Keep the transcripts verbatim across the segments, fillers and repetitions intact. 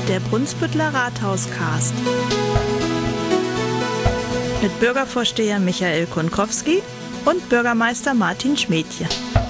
Der Brunsbütteler Rathauscast. Mit Bürgervorsteher Michael Kunkowski und Bürgermeister Martin Schmädje.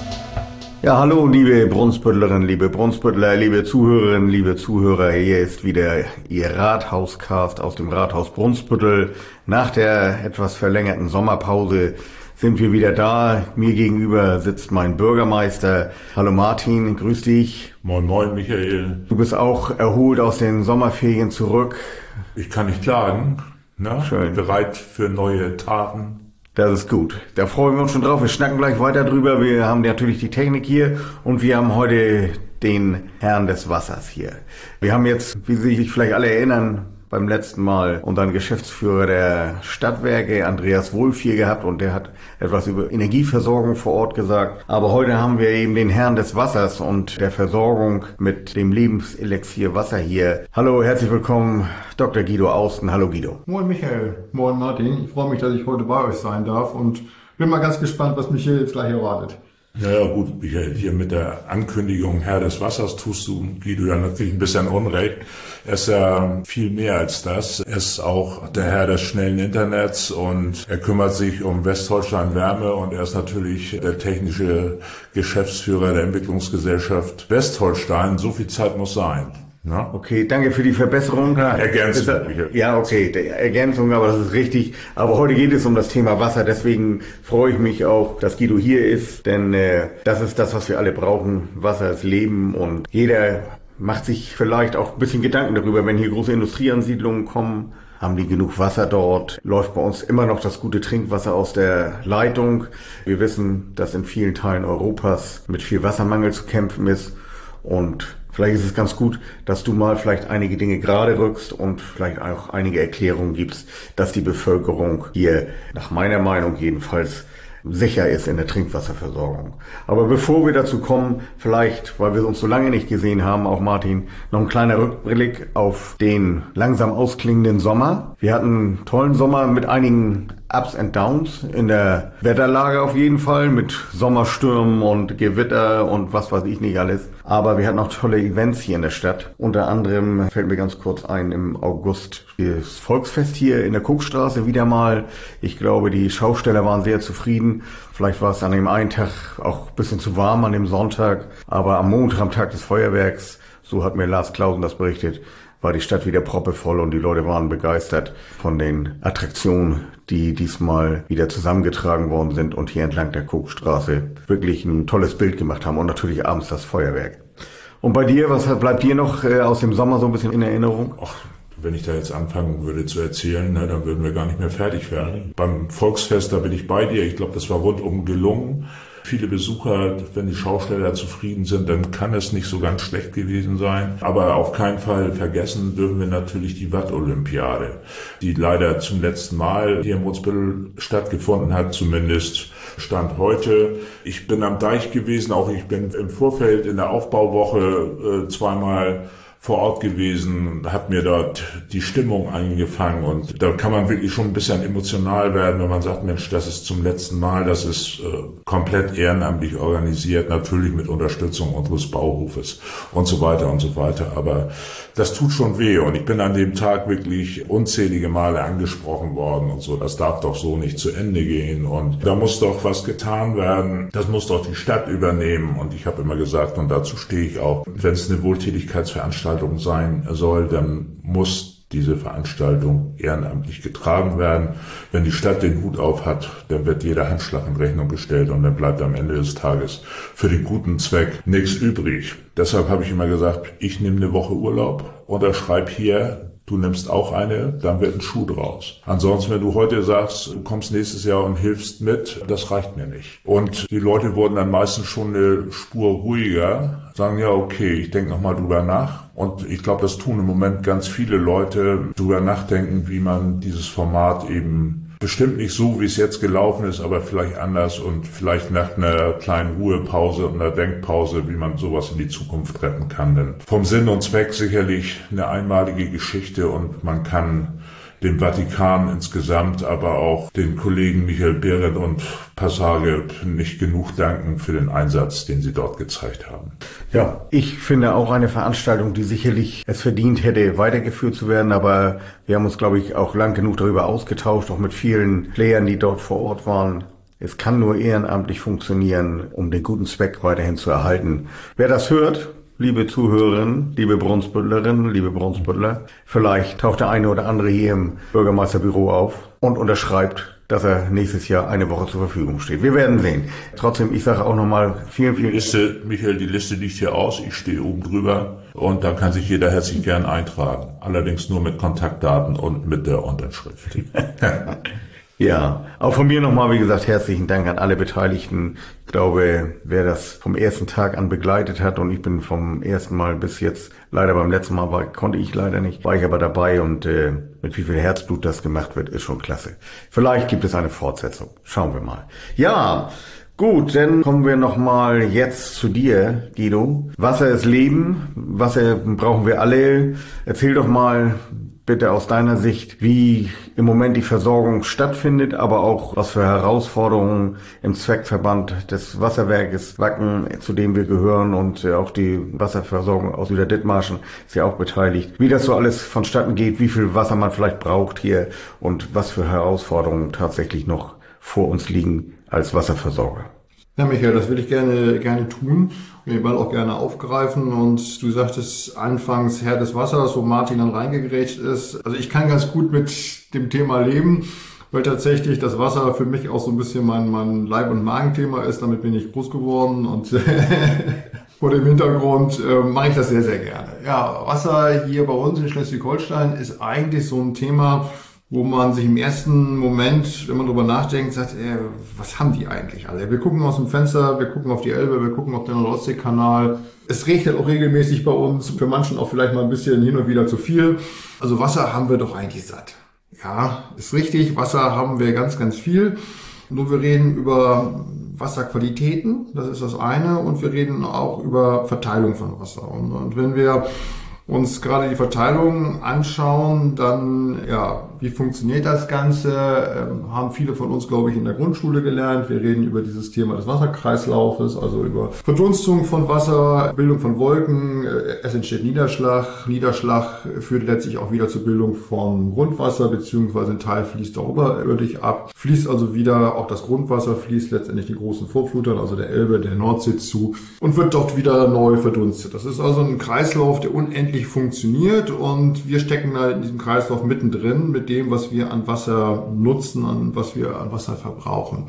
Ja, hallo liebe Brunsbüttlerinnen, liebe Brunsbüttler, liebe Zuhörerinnen, liebe Zuhörer. Hier ist wieder Ihr Rathauscast aus dem Rathaus Brunsbüttel. Nach der etwas verlängerten Sommerpause sind wir wieder da. Mir gegenüber sitzt mein Bürgermeister. Hallo Martin, grüß dich. Moin moin Michael. Du bist auch erholt aus den Sommerferien zurück. Ich kann nicht klagen. Na? Schön. Bereit für neue Taten. Das ist gut. Da freuen wir uns schon drauf. Wir schnacken gleich weiter drüber. Wir haben natürlich die Technik hier und wir haben heute den Herrn des Wassers hier. Wir haben jetzt, wie Sie sich vielleicht alle erinnern, beim letzten Mal unseren Geschäftsführer der Stadtwerke, Andreas Wulff, hier gehabt und der hat etwas über Energieversorgung vor Ort gesagt. Aber heute haben wir eben den Herrn des Wassers und der Versorgung mit dem Lebenselixier Wasser hier. Hallo, herzlich willkommen, Doktor Guido Austen. Hallo Guido. Moin Michael, moin Martin. Ich freue mich, dass ich heute bei euch sein darf und bin mal ganz gespannt, was mich hier jetzt gleich erwartet. Naja gut, Michael, hier mit der Ankündigung Herr des Wassers tust du Guido ja natürlich ein bisschen Unrecht. Er ist ja viel mehr als das. Er ist auch der Herr des schnellen Internets und er kümmert sich um Westholstein Wärme und er ist natürlich der technische Geschäftsführer der Entwicklungsgesellschaft Westholstein. So viel Zeit muss sein. Na? Okay, danke für die Verbesserung. Ergänzung. Ja, okay, Ergänzung, aber das ist richtig. Aber heute geht es um das Thema Wasser, deswegen freue ich mich auch, dass Guido hier ist, denn äh, das ist das, was wir alle brauchen. Wasser ist Leben und jeder macht sich vielleicht auch ein bisschen Gedanken darüber, wenn hier große Industrieansiedlungen kommen. Haben die genug Wasser dort? Läuft bei uns immer noch das gute Trinkwasser aus der Leitung? Wir wissen, dass in vielen Teilen Europas mit viel Wassermangel zu kämpfen ist und vielleicht ist es ganz gut, dass du mal vielleicht einige Dinge gerade rückst und vielleicht auch einige Erklärungen gibst, dass die Bevölkerung hier, nach meiner Meinung jedenfalls, sicher ist in der Trinkwasserversorgung. Aber bevor wir dazu kommen, vielleicht, weil wir uns so lange nicht gesehen haben, auch Martin, noch ein kleiner Rückblick auf den langsam ausklingenden Sommer. Wir hatten einen tollen Sommer mit einigen Ups and Downs in der Wetterlage auf jeden Fall, mit Sommerstürmen und Gewitter und was weiß ich nicht alles. Aber wir hatten auch tolle Events hier in der Stadt. Unter anderem fällt mir ganz kurz ein, im August das Volksfest hier in der Cookstraße wieder mal. Ich glaube, die Schausteller waren sehr zufrieden. Vielleicht war es an dem einen Tag auch ein bisschen zu warm, an dem Sonntag. Aber am Montag, am Tag des Feuerwerks, so hat mir Lars Klausen das berichtet, war die Stadt wieder proppevoll und die Leute waren begeistert von den Attraktionen, die diesmal wieder zusammengetragen worden sind und hier entlang der Cookstraße wirklich ein tolles Bild gemacht haben und natürlich abends das Feuerwerk. Und bei dir, was bleibt dir noch äh, aus dem Sommer so ein bisschen in Erinnerung? Ach, wenn ich da jetzt anfangen würde zu erzählen, ne, dann würden wir gar nicht mehr fertig werden. Beim Volksfest, da bin ich bei dir. Ich glaube, das war rundum gelungen. Viele Besucher, wenn die Schausteller zufrieden sind, dann kann es nicht so ganz schlecht gewesen sein. Aber auf keinen Fall vergessen dürfen wir natürlich die Watt-Olympiade, die leider zum letzten Mal hier in Brunsbüttel stattgefunden hat, zumindest Stand heute. Ich bin am Deich gewesen, auch ich bin im Vorfeld in der Aufbauwoche äh, zweimal vor Ort gewesen, hat mir dort die Stimmung eingefangen und da kann man wirklich schon ein bisschen emotional werden, wenn man sagt, Mensch, das ist zum letzten Mal, das ist äh, komplett ehrenamtlich organisiert, natürlich mit Unterstützung unseres Bauhofes und so weiter und so weiter, aber das tut schon weh und ich bin an dem Tag wirklich unzählige Male angesprochen worden und so, das darf doch so nicht zu Ende gehen und da muss doch was getan werden, das muss doch die Stadt übernehmen und ich habe immer gesagt und dazu stehe ich auch, wenn es eine Wohltätigkeitsveranstaltung sein soll, dann muss diese Veranstaltung ehrenamtlich getragen werden. Wenn die Stadt den Hut auf hat, dann wird jeder Handschlag in Rechnung gestellt und dann bleibt am Ende des Tages für den guten Zweck nichts übrig. Deshalb habe ich immer gesagt, ich nehme eine Woche Urlaub, unterschreib hier, du nimmst auch eine, dann wird ein Schuh draus. Ansonsten, wenn du heute sagst, du kommst nächstes Jahr und hilfst mit, das reicht mir nicht. Und die Leute wurden dann meistens schon eine Spur ruhiger, sagen, ja okay, ich denke nochmal drüber nach. Und ich glaube, das tun im Moment ganz viele Leute, drüber nachdenken, wie man dieses Format eben bestimmt nicht so, wie es jetzt gelaufen ist, aber vielleicht anders und vielleicht nach einer kleinen Ruhepause und einer Denkpause, wie man sowas in die Zukunft retten kann. Denn vom Sinn und Zweck sicherlich eine einmalige Geschichte und man kann dem Vatikan insgesamt, aber auch den Kollegen Michael Behrendt und Passage nicht genug danken für den Einsatz, den sie dort gezeigt haben. Ja, ich finde auch eine Veranstaltung, die sicherlich es verdient hätte, weitergeführt zu werden, aber wir haben uns, glaube ich, auch lang genug darüber ausgetauscht, auch mit vielen Playern, die dort vor Ort waren. Es kann nur ehrenamtlich funktionieren, um den guten Zweck weiterhin zu erhalten. Wer das hört, liebe Zuhörerinnen, liebe Brunsbüttlerinnen, liebe Brunsbüttler, vielleicht taucht der eine oder andere hier im Bürgermeisterbüro auf und unterschreibt, dass er nächstes Jahr eine Woche zur Verfügung steht. Wir werden sehen. Trotzdem, ich sage auch nochmal vielen, vielen... Die Liste, Michael, die Liste liegt hier aus. Ich stehe oben drüber und da kann sich jeder herzlich gern eintragen. Allerdings nur mit Kontaktdaten und mit der Unterschrift. Ja, auch von mir nochmal, wie gesagt, herzlichen Dank an alle Beteiligten. Ich glaube, wer das vom ersten Tag an begleitet hat, und ich bin vom ersten Mal bis jetzt, leider beim letzten Mal war, konnte ich leider nicht, war ich aber dabei, und äh, mit wie viel Herzblut das gemacht wird, ist schon klasse. Vielleicht gibt es eine Fortsetzung. Schauen wir mal. Ja, gut, dann kommen wir nochmal jetzt zu dir, Guido. Wasser ist Leben, Wasser brauchen wir alle. Erzähl doch mal bitte aus deiner Sicht, wie im Moment die Versorgung stattfindet, aber auch was für Herausforderungen im Zweckverband des Wasserwerkes Wacken, zu dem wir gehören, und auch die Wasserversorgung aus Süderdithmarschen ist ja auch beteiligt. Wie das so alles vonstatten geht, wie viel Wasser man vielleicht braucht hier und was für Herausforderungen tatsächlich noch vor uns liegen als Wasserversorger. Ja, Michael, das will ich gerne gerne tun und den Ball auch gerne aufgreifen. Und du sagtest anfangs Herr des Wassers, wo Martin dann reingegrätscht ist. Also ich kann ganz gut mit dem Thema leben, weil tatsächlich das Wasser für mich auch so ein bisschen mein, mein Leib- und Magenthema ist. Damit bin ich groß geworden und vor dem Hintergrund äh, mache ich das sehr, sehr gerne. Ja, Wasser hier bei uns in Schleswig-Holstein ist eigentlich so ein Thema, wo man sich im ersten Moment, wenn man drüber nachdenkt, sagt, ey, was haben die eigentlich alle? Wir gucken aus dem Fenster, wir gucken auf die Elbe, wir gucken auf den Nord-Ostsee-Kanal. Es regnet auch regelmäßig bei uns, für manchen auch vielleicht mal ein bisschen hin und wieder zu viel. Also Wasser haben wir doch eigentlich satt. Ja, ist richtig, Wasser haben wir ganz, ganz viel. Nur wir reden über Wasserqualitäten, das ist das eine, und wir reden auch über Verteilung von Wasser. Und, und wenn wir uns gerade die Verteilung anschauen, dann, ja, wie funktioniert das Ganze? Ähm, haben viele von uns, glaube ich, in der Grundschule gelernt. Wir reden über dieses Thema des Wasserkreislaufes, also über Verdunstung von Wasser, Bildung von Wolken. Es entsteht Niederschlag. Niederschlag führt letztlich auch wieder zur Bildung von Grundwasser, beziehungsweise ein Teil fließt auch oberirdisch ab. Fließt also wieder, auch das Grundwasser fließt letztendlich den großen Vorflutern, also der Elbe, der Nordsee zu, und wird dort wieder neu verdunstet. Das ist also ein Kreislauf, der unendlich funktioniert, und wir stecken da in diesem Kreislauf mittendrin mit dem, was wir an Wasser nutzen, an was wir an Wasser verbrauchen.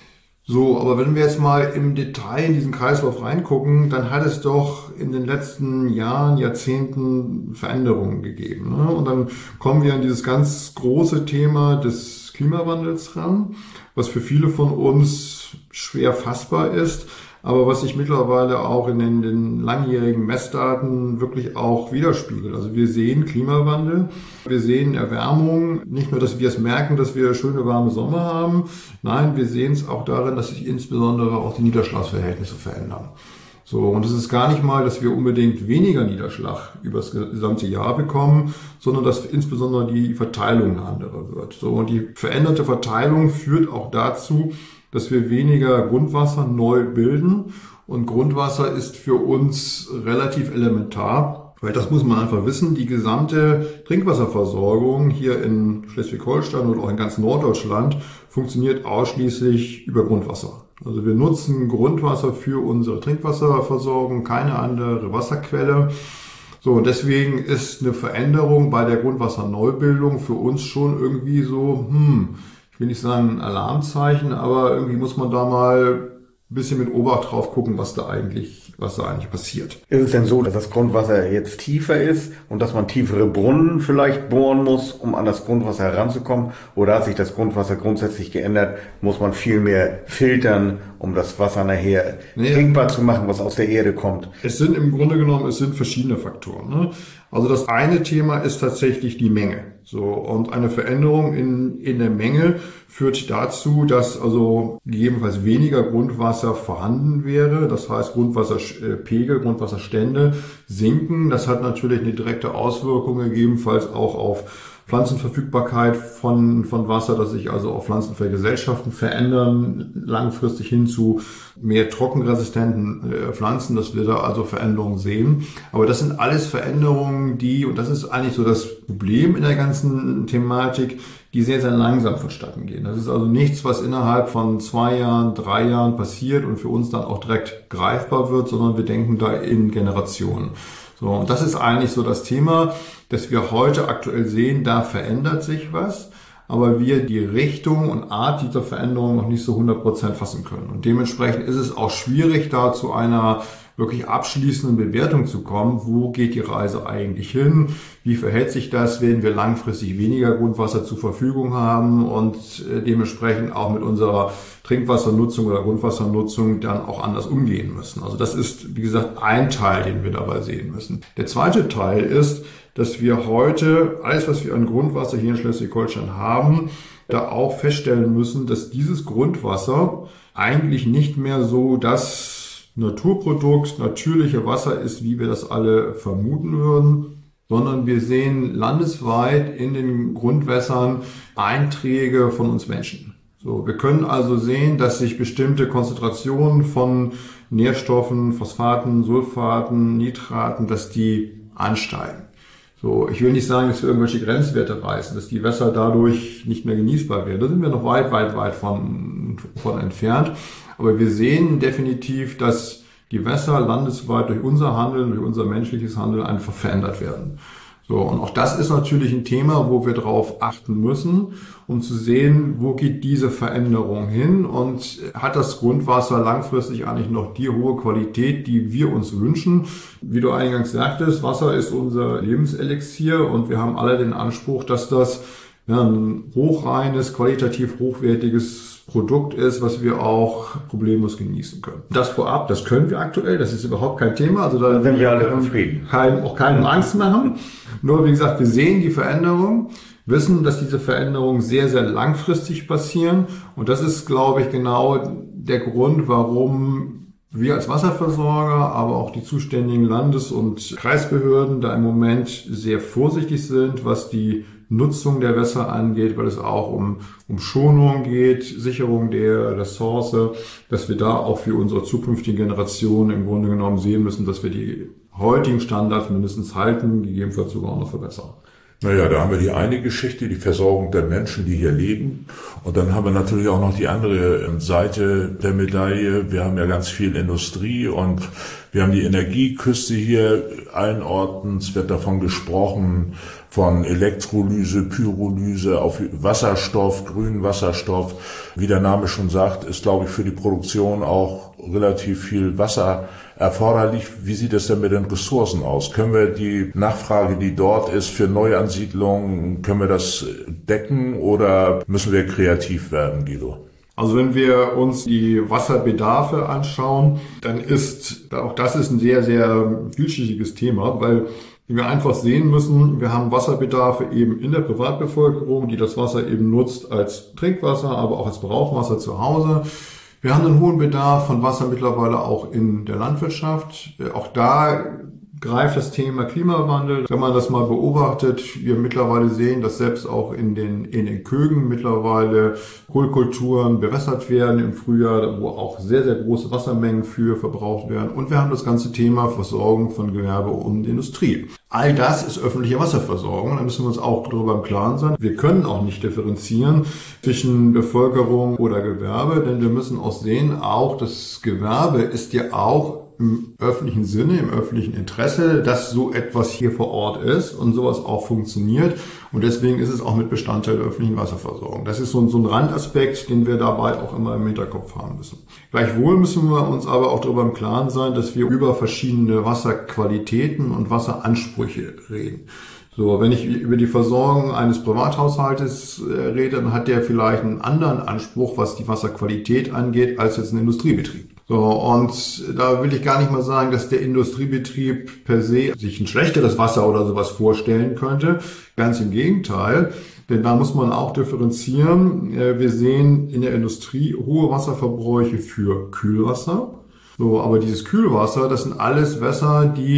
So, aber wenn wir jetzt mal im Detail in diesen Kreislauf reingucken, dann hat es doch in den letzten Jahren, Jahrzehnten Veränderungen gegeben, ne? Und dann kommen wir an dieses ganz große Thema des Klimawandels ran, was für viele von uns schwer fassbar ist, aber was sich mittlerweile auch in den, den langjährigen Messdaten wirklich auch widerspiegelt. Also wir sehen Klimawandel, wir sehen Erwärmung. Nicht nur, dass wir es merken, dass wir schöne warme Sommer haben. Nein, wir sehen es auch darin, dass sich insbesondere auch die Niederschlagsverhältnisse verändern. So, und es ist gar nicht mal, dass wir unbedingt weniger Niederschlag über das gesamte Jahr bekommen, sondern dass insbesondere die Verteilung eine andere wird. So, und die veränderte Verteilung führt auch dazu, dass wir weniger Grundwasser neu bilden. Und Grundwasser ist für uns relativ elementar, weil das muss man einfach wissen, die gesamte Trinkwasserversorgung hier in Schleswig-Holstein und auch in ganz Norddeutschland funktioniert ausschließlich über Grundwasser. Also wir nutzen Grundwasser für unsere Trinkwasserversorgung, keine andere Wasserquelle. So, deswegen ist eine Veränderung bei der Grundwasserneubildung für uns schon irgendwie so, hm, ich will nicht sagen ein Alarmzeichen, aber irgendwie muss man da mal ein bisschen mit Obacht drauf gucken, was da eigentlich, was da eigentlich passiert. Ist es denn so, dass das Grundwasser jetzt tiefer ist und dass man tiefere Brunnen vielleicht bohren muss, um an das Grundwasser heranzukommen? Oder hat sich das Grundwasser grundsätzlich geändert? Muss man viel mehr filtern, um das Wasser nachher nee, trinkbar zu machen, was aus der Erde kommt? Es sind im Grunde genommen, es sind verschiedene Faktoren, ne? Also das eine Thema ist tatsächlich die Menge. So, und eine Veränderung in, in der Menge führt dazu, dass also gegebenenfalls weniger Grundwasser vorhanden wäre. Das heißt, Grundwasserpegel, Grundwasserstände sinken. Das hat natürlich eine direkte Auswirkung gegebenenfalls auch auf Pflanzenverfügbarkeit von, von Wasser, dass sich also auch Pflanzengesellschaften verändern, langfristig hin zu mehr trockenresistenten äh, Pflanzen, dass wir da also Veränderungen sehen. Aber das sind alles Veränderungen, die, und das ist eigentlich so das Problem in der ganzen Thematik, die sehr, sehr langsam vonstatten gehen. Das ist also nichts, was innerhalb von zwei Jahren, drei Jahren passiert und für uns dann auch direkt greifbar wird, sondern wir denken da in Generationen. So, und das ist eigentlich so das Thema, dass wir heute aktuell sehen, da verändert sich was, aber wir die Richtung und Art dieser Veränderung noch nicht so hundert Prozent fassen können. Und dementsprechend ist es auch schwierig, da zu einer wirklich abschließenden Bewertung zu kommen. Wo geht die Reise eigentlich hin? Wie verhält sich das, wenn wir langfristig weniger Grundwasser zur Verfügung haben und dementsprechend auch mit unserer Trinkwassernutzung oder Grundwassernutzung dann auch anders umgehen müssen? Also das ist, wie gesagt, ein Teil, den wir dabei sehen müssen. Der zweite Teil ist, dass wir heute alles, was wir an Grundwasser hier in Schleswig-Holstein haben, da auch feststellen müssen, dass dieses Grundwasser eigentlich nicht mehr so das Naturprodukt, natürliche Wasser ist, wie wir das alle vermuten würden, sondern wir sehen landesweit in den Grundwässern Einträge von uns Menschen. So, wir können also sehen, dass sich bestimmte Konzentrationen von Nährstoffen, Phosphaten, Sulfaten, Nitraten, dass die ansteigen. So, ich will nicht sagen, dass wir irgendwelche Grenzwerte reißen, dass die Wässer dadurch nicht mehr genießbar werden. Da sind wir noch weit, weit, weit von, von entfernt. Aber wir sehen definitiv, dass die Wässer landesweit durch unser Handeln, durch unser menschliches Handeln einfach verändert werden. So, und auch das ist natürlich ein Thema, wo wir darauf achten müssen, um zu sehen, wo geht diese Veränderung hin und hat das Grundwasser langfristig eigentlich noch die hohe Qualität, die wir uns wünschen. Wie du eingangs sagtest, Wasser ist unser Lebenselixier und wir haben alle den Anspruch, dass das ja, ein hochreines, qualitativ hochwertiges Produkt ist, was wir auch problemlos genießen können. Das vorab, das können wir aktuell, das ist überhaupt kein Thema. Also da sind wir alle zufrieden. Kein, auch keine Angst machen. Nur wie gesagt, wir sehen die Veränderung, wissen, dass diese Veränderungen sehr, sehr langfristig passieren. Und das ist, glaube ich, genau der Grund, warum wir als Wasserversorger, aber auch die zuständigen Landes- und Kreisbehörden da im Moment sehr vorsichtig sind, was die Nutzung der Wässer angeht, weil es auch um, um Schonung geht, Sicherung der Ressource, dass wir da auch für unsere zukünftigen Generationen im Grunde genommen sehen müssen, dass wir die heutigen Standards mindestens halten, gegebenenfalls sogar auch noch verbessern. Naja, da haben wir die eine Geschichte, die Versorgung der Menschen, die hier leben. Und dann haben wir natürlich auch noch die andere Seite der Medaille. Wir haben ja ganz viel Industrie und wir haben die Energieküste hier allen Orten. Es wird davon gesprochen, von Elektrolyse, Pyrolyse auf Wasserstoff, grünen Wasserstoff. Wie der Name schon sagt, ist, glaube ich, für die Produktion auch relativ viel Wasser erforderlich. Wie sieht es denn mit den Ressourcen aus? Können wir die Nachfrage, die dort ist für Neuansiedlungen, können wir das decken oder müssen wir kreativ werden, Guido? Also wenn wir uns die Wasserbedarfe anschauen, dann ist, auch das ist ein sehr, sehr vielschichtiges Thema, weil wir einfach sehen müssen, wir haben Wasserbedarfe eben in der Privatbevölkerung, die das Wasser eben nutzt als Trinkwasser, aber auch als Brauchwasser zu Hause. Wir haben einen hohen Bedarf von Wasser mittlerweile auch in der Landwirtschaft. Auch da greift das Thema Klimawandel. Wenn man das mal beobachtet, wir mittlerweile sehen, dass selbst auch in den, in den Kögen mittlerweile Kohlkulturen bewässert werden im Frühjahr, wo auch sehr, sehr große Wassermengen für verbraucht werden. Und wir haben das ganze Thema Versorgung von Gewerbe und Industrie. All das ist öffentliche Wasserversorgung. Da müssen wir uns auch darüber im Klaren sein. Wir können auch nicht differenzieren zwischen Bevölkerung oder Gewerbe, denn wir müssen auch sehen, auch das Gewerbe ist ja auch im öffentlichen Sinne, im öffentlichen Interesse, dass so etwas hier vor Ort ist und sowas auch funktioniert. Und deswegen ist es auch mit Bestandteil der öffentlichen Wasserversorgung. Das ist so ein, so ein Randaspekt, den wir dabei auch immer im Hinterkopf haben müssen. Gleichwohl müssen wir uns aber auch darüber im Klaren sein, dass wir über verschiedene Wasserqualitäten und Wasseransprüche reden. So, wenn ich über die Versorgung eines Privathaushaltes äh, rede, dann hat der vielleicht einen anderen Anspruch, was die Wasserqualität angeht, als jetzt ein Industriebetrieb. So, und da will ich gar nicht mal sagen, dass der Industriebetrieb per se sich ein schlechteres Wasser oder sowas vorstellen könnte. Ganz im Gegenteil. Denn da muss man auch differenzieren. Wir sehen in der Industrie hohe Wasserverbräuche für Kühlwasser. So, aber dieses Kühlwasser, das sind alles Wässer, die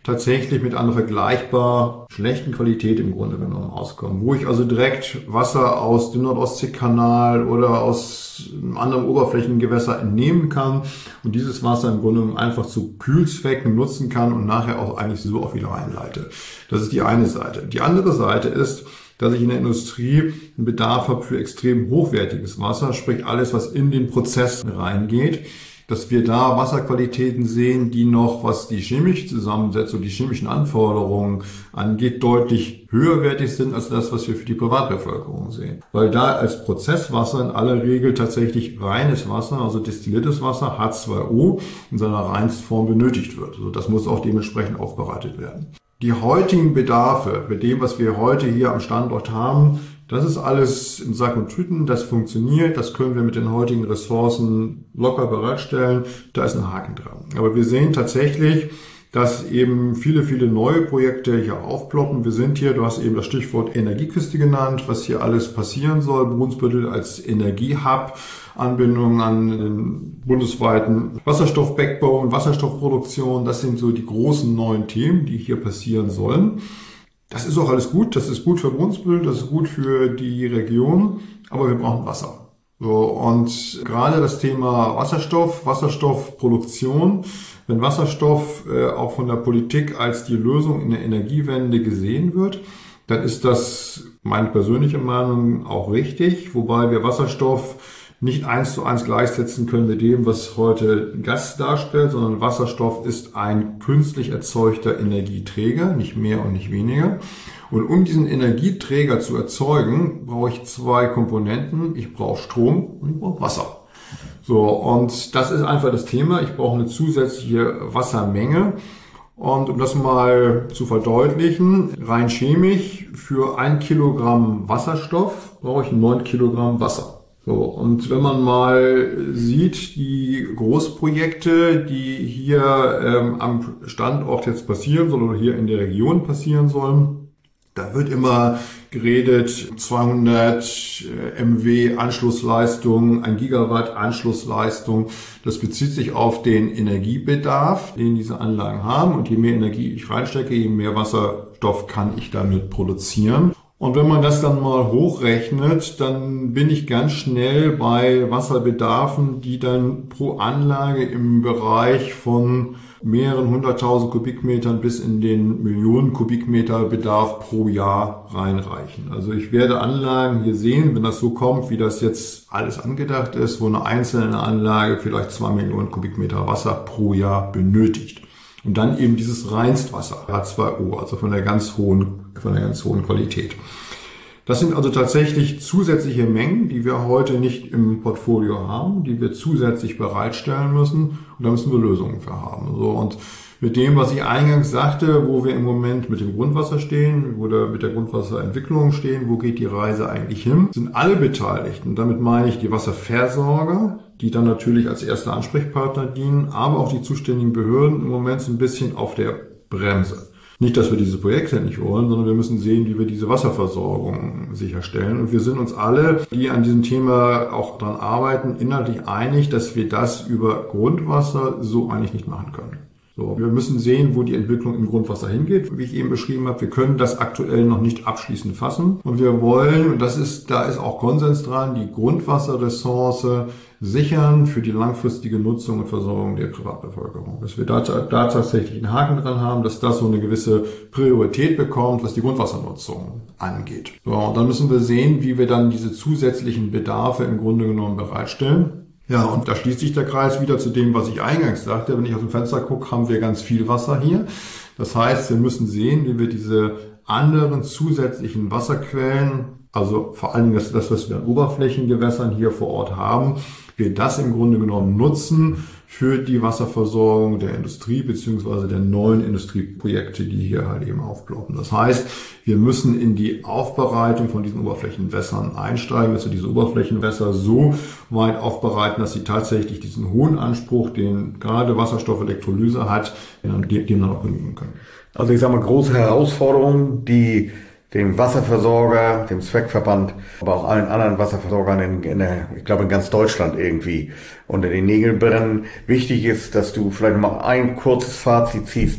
tatsächlich mit einer vergleichbar schlechten Qualität im Grunde genommen auskommen. Wo ich also direkt Wasser aus dem Nordostseekanal oder aus einem anderen Oberflächengewässer entnehmen kann und dieses Wasser im Grunde genommen einfach zu Kühlzwecken nutzen kann und nachher auch eigentlich so auch wieder einleite. Das ist die eine Seite. Die andere Seite ist, dass ich in der Industrie einen Bedarf habe für extrem hochwertiges Wasser, sprich alles, was in den Prozess reingeht, dass wir da Wasserqualitäten sehen, die noch, was die chemische Zusammensetzung, die chemischen Anforderungen angeht, deutlich höherwertig sind als das, was wir für die Privatbevölkerung sehen. Weil da als Prozesswasser in aller Regel tatsächlich reines Wasser, also destilliertes Wasser, H zwei O, in seiner Reinstform benötigt wird. Also das muss auch dementsprechend aufbereitet werden. Die heutigen Bedarfe, mit dem, was wir heute hier am Standort haben, das ist alles in Sack und Tüten, das funktioniert, das können wir mit den heutigen Ressourcen locker bereitstellen, da ist ein Haken dran. Aber wir sehen tatsächlich, dass eben viele, viele neue Projekte hier aufploppen. Wir sind hier, du hast eben das Stichwort Energieküste genannt, was hier alles passieren soll. Brunsbüttel als Energiehub, Anbindung an den bundesweiten Wasserstoff-Backbone, Wasserstoffproduktion. Das sind so die großen neuen Themen, die hier passieren sollen. Das ist auch alles gut. Das ist gut für Brunsbüttel, das ist gut für die Region. Aber wir brauchen Wasser. So, und gerade das Thema Wasserstoff, Wasserstoffproduktion, wenn Wasserstoff äh, auch von der Politik als die Lösung in der Energiewende gesehen wird, dann ist das meine persönliche Meinung auch richtig, wobei wir Wasserstoff nicht eins zu eins gleichsetzen können mit dem, was heute Gas darstellt, sondern Wasserstoff ist ein künstlich erzeugter Energieträger, nicht mehr und nicht weniger. Und um diesen Energieträger zu erzeugen, brauche ich zwei Komponenten. Ich brauche Strom und ich brauche Wasser. So, und das ist einfach das Thema. Ich brauche eine zusätzliche Wassermenge. Und um das mal zu verdeutlichen, rein chemisch, für ein Kilogramm Wasserstoff brauche ich neun Kilogramm Wasser. So, und wenn man mal sieht, die Großprojekte, die hier ähm, am Standort jetzt passieren sollen oder hier in der Region passieren sollen, da wird immer geredet, zweihundert Megawatt Anschlussleistung, ein Gigawatt Anschlussleistung. Das bezieht sich auf den Energiebedarf, den diese Anlagen haben. Und je mehr Energie ich reinstecke, je mehr Wasserstoff kann ich damit produzieren. Und wenn man das dann mal hochrechnet, dann bin ich ganz schnell bei Wasserbedarfen, die dann pro Anlage im Bereich von mehreren hunderttausend Kubikmetern bis in den Millionen Kubikmeter Bedarf pro Jahr reinreichen. Also ich werde Anlagen hier sehen, wenn das so kommt, wie das jetzt alles angedacht ist, wo eine einzelne Anlage vielleicht zwei Millionen Kubikmeter Wasser pro Jahr benötigt. Und dann eben dieses Reinstwasser, H zwei O, also von der ganz hohen, von der ganz hohen Qualität. Das sind also tatsächlich zusätzliche Mengen, die wir heute nicht im Portfolio haben, die wir zusätzlich bereitstellen müssen. Und da müssen wir Lösungen für haben. So, und mit dem, was ich eingangs sagte, wo wir im Moment mit dem Grundwasser stehen, wo wir mit der Grundwasserentwicklung stehen, wo geht die Reise eigentlich hin, sind alle Beteiligten. Damit meine ich die Wasserversorger, die dann natürlich als erster Ansprechpartner dienen, aber auch die zuständigen Behörden im Moment so ein bisschen auf der Bremse. Nicht, dass wir diese Projekte nicht wollen, sondern wir müssen sehen, wie wir diese Wasserversorgung sicherstellen. Und wir sind uns alle, die an diesem Thema auch dran arbeiten, inhaltlich einig, dass wir das über Grundwasser so eigentlich nicht machen können. So, wir müssen sehen, wo die Entwicklung im Grundwasser hingeht, wie ich eben beschrieben habe. Wir können das aktuell noch nicht abschließend fassen. Und wir wollen, und das ist, da ist auch Konsens dran, die Grundwasserressource sichern für die langfristige Nutzung und Versorgung der Privatbevölkerung. Dass wir da, da tatsächlich einen Haken dran haben, dass das so eine gewisse Priorität bekommt, was die Grundwassernutzung angeht. So, und dann müssen wir sehen, wie wir dann diese zusätzlichen Bedarfe im Grunde genommen bereitstellen. Ja, und da schließt sich der Kreis wieder zu dem, was ich eingangs sagte. Wenn ich aus dem Fenster gucke, haben wir ganz viel Wasser hier. Das heißt, wir müssen sehen, wie wir diese anderen zusätzlichen Wasserquellen, also vor allem das, das was wir an Oberflächengewässern hier vor Ort haben, wir das im Grunde genommen nutzen für die Wasserversorgung der Industrie beziehungsweise der neuen Industrieprojekte, die hier halt eben aufploppen. Das heißt, wir müssen in die Aufbereitung von diesen Oberflächenwässern einsteigen, dass wir diese Oberflächenwässer so weit aufbereiten, dass sie tatsächlich diesen hohen Anspruch, den gerade Wasserstoffelektrolyse hat, dem, dem dann auch genügen können. Also ich sage mal, große Herausforderungen, die dem Wasserversorger, dem Zweckverband, aber auch allen anderen Wasserversorgern in, in der, ich glaube in ganz Deutschland irgendwie unter den Nägeln brennen. Wichtig ist, dass du vielleicht mal ein kurzes Fazit ziehst.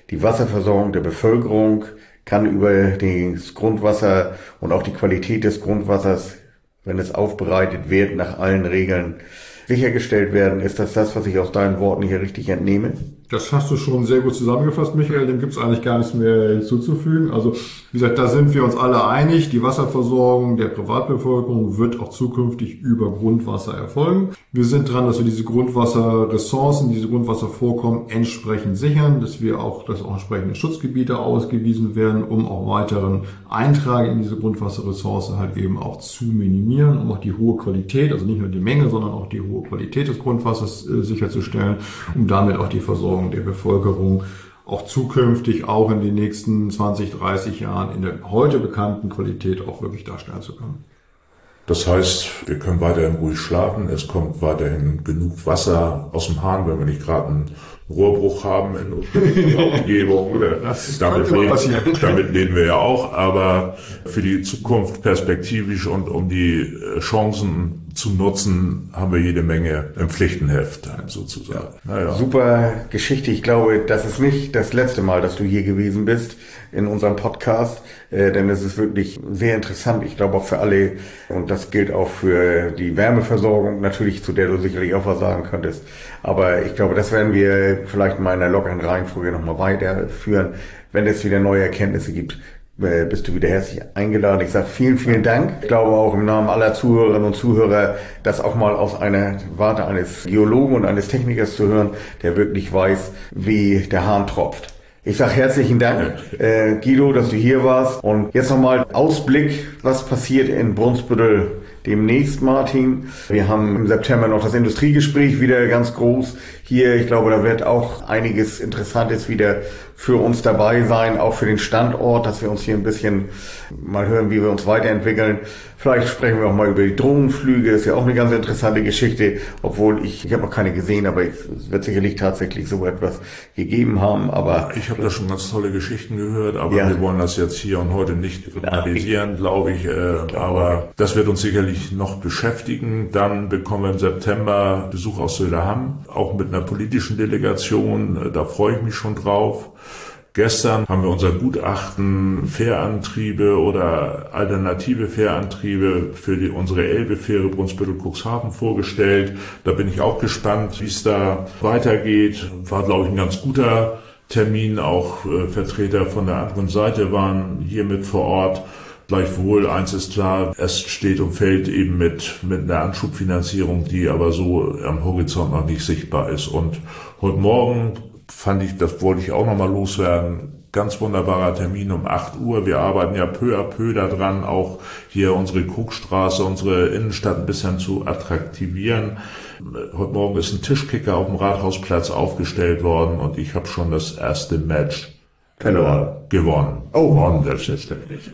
die Wasserversorgung der Bevölkerung kann über das Grundwasser und auch die Qualität des Grundwassers, wenn es aufbereitet wird, nach allen Regeln sichergestellt werden. Ist das das, was ich aus deinen Worten hier richtig entnehme? Das hast du schon sehr gut zusammengefasst, Michael. Dem gibt es eigentlich gar nichts mehr hinzuzufügen. Also wie gesagt, da sind wir uns alle einig. Die Wasserversorgung der Privatbevölkerung wird auch zukünftig über Grundwasser erfolgen. Wir sind dran, dass wir diese Grundwasserressourcen, diese Grundwasservorkommen entsprechend sichern, dass wir auch, dass auch entsprechende Schutzgebiete ausgewiesen werden, um auch weiteren Eintrag in diese Grundwasserressource halt eben auch zu minimieren, um auch die hohe Qualität, also nicht nur die Menge, sondern auch die hohe Qualität des Grundwassers äh, sicherzustellen, um damit auch die Versorgung der Bevölkerung auch zukünftig, auch in den nächsten zwanzig, dreißig Jahren in der heute bekannten Qualität auch wirklich darstellen zu können. Das heißt, wir können weiterhin ruhig schlafen, es kommt weiterhin genug Wasser aus dem Hahn, wenn wir nicht gerade einen Rohrbruch haben in unserer Umgebung. Das damit, leben, damit leben wir ja auch, aber für die Zukunft perspektivisch und um die Chancen zu nutzen, haben wir jede Menge im Pflichtenheft sozusagen. Naja. Super Geschichte. Ich glaube, das ist nicht das letzte Mal, dass du hier gewesen bist in unserem Podcast, äh, denn es ist wirklich sehr interessant. Ich glaube auch für alle, und das gilt auch für die Wärmeversorgung natürlich, zu der du sicherlich auch was sagen könntest. Aber ich glaube, das werden wir vielleicht mal in einer lockeren Reihenfolge nochmal weiterführen, wenn es wieder neue Erkenntnisse gibt. Bist du wieder herzlich eingeladen. Ich sage vielen, vielen Dank. Ich glaube auch im Namen aller Zuhörerinnen und Zuhörer, das auch mal aus einer Warte eines Geologen und eines Technikers zu hören, der wirklich weiß, wie der Hahn tropft. Ich sage herzlichen Dank, äh, Guido, dass du hier warst. Und jetzt nochmal Ausblick, was passiert in Brunsbüttel demnächst, Martin. Wir haben im September noch das Industriegespräch wieder ganz groß hier. Ich glaube, da wird auch einiges Interessantes wieder für uns dabei sein, auch für den Standort, dass wir uns hier ein bisschen mal hören, wie wir uns weiterentwickeln. Vielleicht sprechen wir auch mal über die Drohnenflüge, ist ja auch eine ganz interessante Geschichte, obwohl ich, ich habe noch keine gesehen, aber es wird sicherlich tatsächlich so etwas gegeben haben. Aber ich habe da schon ganz tolle Geschichten gehört, aber ja. wir wollen das jetzt hier und heute nicht analysieren, glaube ich. Äh, aber das wird uns sicherlich noch beschäftigen. Dann bekommen wir im September Besuch aus Söderhamn, auch mit einer politischen Delegation. Da freue ich mich schon drauf. Gestern haben wir unser Gutachten Fährantriebe oder alternative Fährantriebe für die, unsere Elbe-Fähre Brunsbüttel-Cuxhaven vorgestellt. Da bin ich auch gespannt, wie es da weitergeht. War, glaube ich, ein ganz guter Termin. Auch äh, Vertreter von der anderen Seite waren hier mit vor Ort. Gleichwohl, eins ist klar, es steht und fällt eben mit, mit einer Anschubfinanzierung, die aber so am Horizont noch nicht sichtbar ist. Und heute Morgen fand ich, das wollte ich auch nochmal loswerden, ganz wunderbarer Termin um acht Uhr. Wir arbeiten ja peu à peu daran, auch hier unsere Krugstraße, unsere Innenstadt ein bisschen zu attraktivieren. Heute Morgen ist ein Tischkicker auf dem Rathausplatz aufgestellt worden und ich habe schon das erste Match verloren. Gewonnen. Oh, gewonnen, selbstverständlich.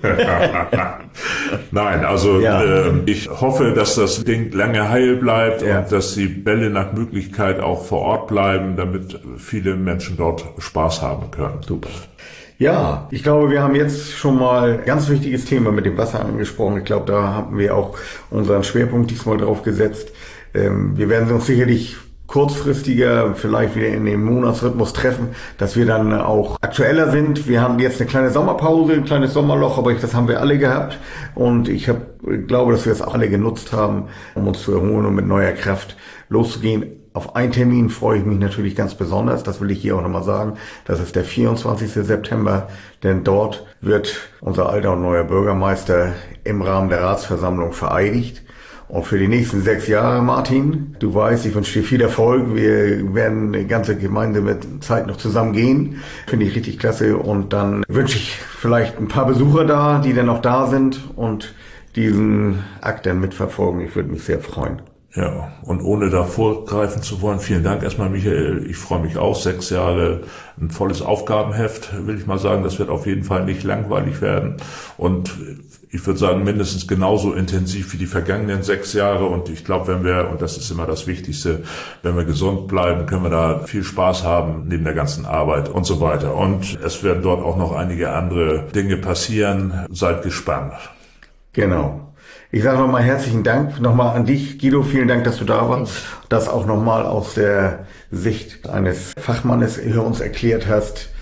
Nein, also ja. äh, ich hoffe, dass das Ding lange heil bleibt ja. und dass die Bälle nach Möglichkeit auch vor Ort bleiben, damit viele Menschen dort Spaß haben können. Super. Ja, ich glaube, wir haben jetzt schon mal ein ganz wichtiges Thema mit dem Wasser angesprochen. Ich glaube, da haben wir auch unseren Schwerpunkt diesmal drauf gesetzt. Ähm, wir werden uns sicherlich kurzfristiger, vielleicht wieder in den Monatsrhythmus treffen, dass wir dann auch aktueller sind. Wir haben jetzt eine kleine Sommerpause, ein kleines Sommerloch, aber das haben wir alle gehabt und ich hab, glaube, dass wir es auch alle genutzt haben, um uns zu erholen und mit neuer Kraft loszugehen. Auf einen Termin freue ich mich natürlich ganz besonders, das will ich hier auch nochmal sagen. Das ist der vierundzwanzigsten September, denn dort wird unser alter und neuer Bürgermeister im Rahmen der Ratsversammlung vereidigt. Und für die nächsten sechs Jahre, Martin, du weißt, ich wünsche dir viel Erfolg. Wir werden eine ganze gemeinsame Zeit noch zusammen gehen. Finde ich richtig klasse. Und dann wünsche ich vielleicht ein paar Besucher da, die dann noch da sind und diesen Akt dann mitverfolgen. Ich würde mich sehr freuen. Ja, und ohne da vorgreifen zu wollen, vielen Dank erstmal, Michael. Ich freue mich auch. Sechs Jahre ein volles Aufgabenheft, will ich mal sagen. Das wird auf jeden Fall nicht langweilig werden. Und ich würde sagen, mindestens genauso intensiv wie die vergangenen sechs Jahre. Und ich glaube, wenn wir, und das ist immer das Wichtigste, wenn wir gesund bleiben, können wir da viel Spaß haben neben der ganzen Arbeit und so weiter. Und es werden dort auch noch einige andere Dinge passieren. Seid gespannt. Genau. Ich sage nochmal herzlichen Dank nochmal an dich, Guido. Vielen Dank, dass du da warst. Das auch nochmal aus der Sicht eines Fachmannes hier uns erklärt hast,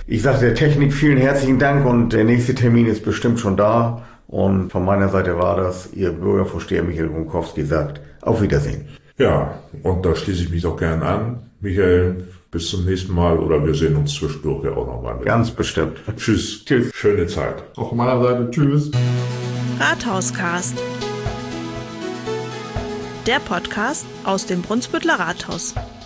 Ich sage der Technik vielen herzlichen Dank und der nächste Termin ist bestimmt schon da. Und von meiner Seite war das, Ihr Bürgervorsteher Michael Grunkowski sagt, auf Wiedersehen. Ja, und da schließe ich mich doch gern an. Michael, bis zum nächsten Mal oder wir sehen uns zwischendurch ja auch nochmal. Ganz bestimmt. Tschüss. Tschüss. Schöne Zeit. Auch von meiner Seite, tschüss. Rathauscast. Der Podcast aus dem Brunsbüttler Rathaus.